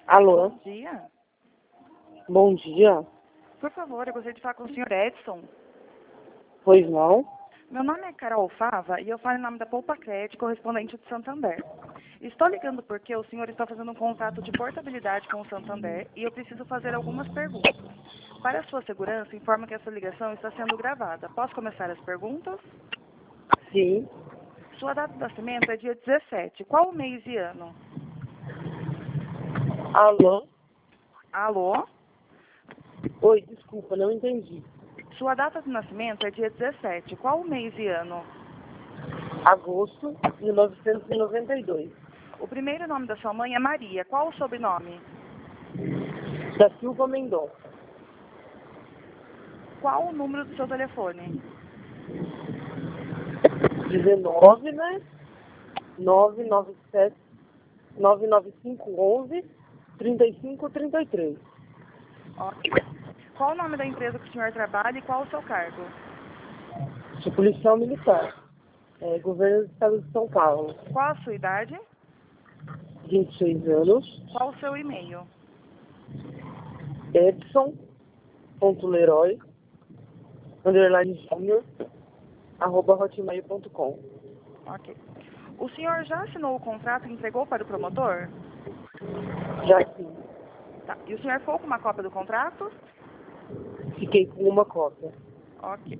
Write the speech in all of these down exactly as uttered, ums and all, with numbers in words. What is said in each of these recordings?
Alô? Bom dia. Bom dia. Por favor, eu gostaria de falar com o senhor Edson. Pois não? Meu nome é Carol Fava e eu falo em nome da Poupa Crédito, correspondente de Santander. Estou ligando porque o senhor está fazendo um contrato de portabilidade com o Santander e eu preciso fazer algumas perguntas. Para a sua segurança, informo que essa ligação está sendo gravada. Posso começar as perguntas? Sim. Sua data de nascimento é dia dezessete. Qual o mês e ano? Alô? Alô? Oi, desculpa, não entendi. Sua data de nascimento é dia dezessete. Qual o mês e ano? Agosto de mil novecentos e noventa e dois. O primeiro nome da sua mãe é Maria. Qual o sobrenome? Da Silva Mendonça. Qual o número do seu telefone? dezenove, né? nove nove sete nove nove cinco onze trinta e cinco trinta e três. Ok. Qual o nome da empresa que o senhor trabalha e qual o seu cargo? Sou policial militar. É, governo do estado de São Paulo. Qual a sua idade? vinte e seis anos. Qual o seu e-mail? Edson.leroy underline júnior arroba hotmail ponto com. Ok. O senhor já assinou o contrato e entregou para o promotor? Já sim. Tá. E o senhor ficou com uma cópia do contrato? Fiquei com uma cópia. Ok.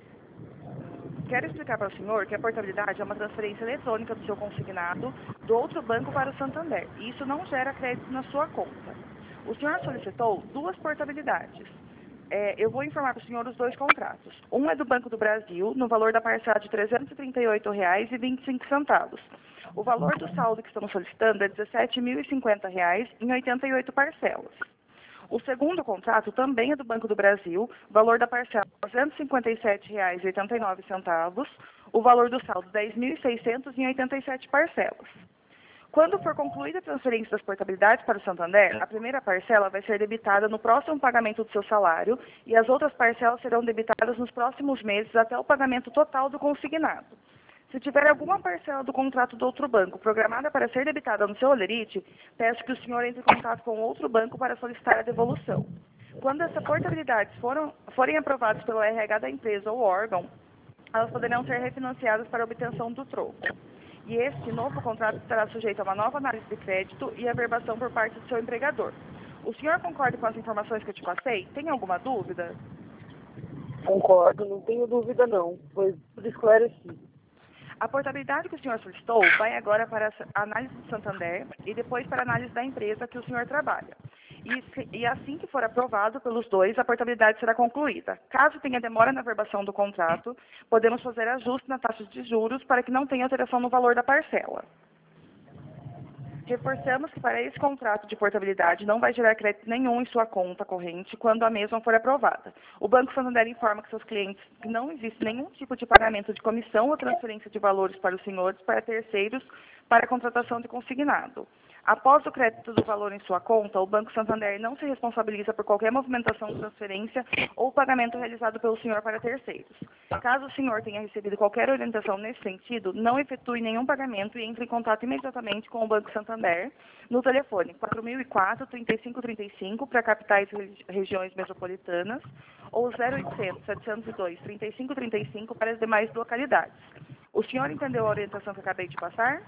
Quero explicar para o senhor que a portabilidade é uma transferência eletrônica do seu consignado do outro banco para o Santander. E isso não gera crédito na sua conta. O senhor solicitou duas portabilidades. É, eu vou informar para o senhor os dois contratos. Um é do Banco do Brasil, no valor da parcela de trezentos e trinta e oito reais e vinte e cinco centavos. O valor do saldo que estamos solicitando é dezessete mil e cinquenta reais em oitenta e oito parcelas. O segundo contrato também é do Banco do Brasil, valor da parcela duzentos e cinquenta e sete reais e oitenta e nove centavos, o valor do saldo dez mil e seiscentos em oitenta e sete parcelas. Quando for concluída a transferência das portabilidades para o Santander, a primeira parcela vai ser debitada no próximo pagamento do seu salário e as outras parcelas serão debitadas nos próximos meses até o pagamento total do consignado. Se tiver alguma parcela do contrato do outro banco programada para ser debitada no seu holerite, peço que o senhor entre em contato com outro banco para solicitar a devolução. Quando essas portabilidades foram, forem aprovadas pelo R H da empresa ou órgão, elas poderão ser refinanciadas para obtenção do troco. E este novo contrato estará sujeito a uma nova análise de crédito e averbação por parte do seu empregador. O senhor concorda com as informações que eu te passei? Tem alguma dúvida? Concordo, não tenho dúvida não, pois tudo esclarecido. A portabilidade que o senhor solicitou vai agora para a análise do Santander e depois para a análise da empresa que o senhor trabalha. E, se, e assim que for aprovado pelos dois, a portabilidade será concluída. Caso tenha demora na verbação do contrato, podemos fazer ajuste na taxa de juros para que não tenha alteração no valor da parcela. Reforçamos que para esse contrato de portabilidade não vai gerar crédito nenhum em sua conta corrente quando a mesma for aprovada. O Banco Santander informa que seus clientes que não existe nenhum tipo de pagamento de comissão ou transferência de valores para os senhores para terceiros para a contratação de consignado. Após o crédito do valor em sua conta, o Banco Santander não se responsabiliza por qualquer movimentação, transferência ou pagamento realizado pelo senhor para terceiros. Caso o senhor tenha recebido qualquer orientação nesse sentido, não efetue nenhum pagamento e entre em contato imediatamente com o Banco Santander no telefone quatro mil e quatro, trinta e cinco trinta e cinco para capitais e regiões metropolitanas ou zero oitocentos, setecentos e dois, trinta e cinco trinta e cinco para as demais localidades. O senhor entendeu a orientação que acabei de passar?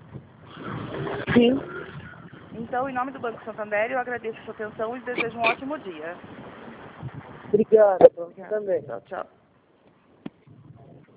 Sim. Então, em nome do Banco Santander, eu agradeço a sua atenção e desejo um ótimo dia. Obrigada, pra você Obrigada. também. Tchau, tchau.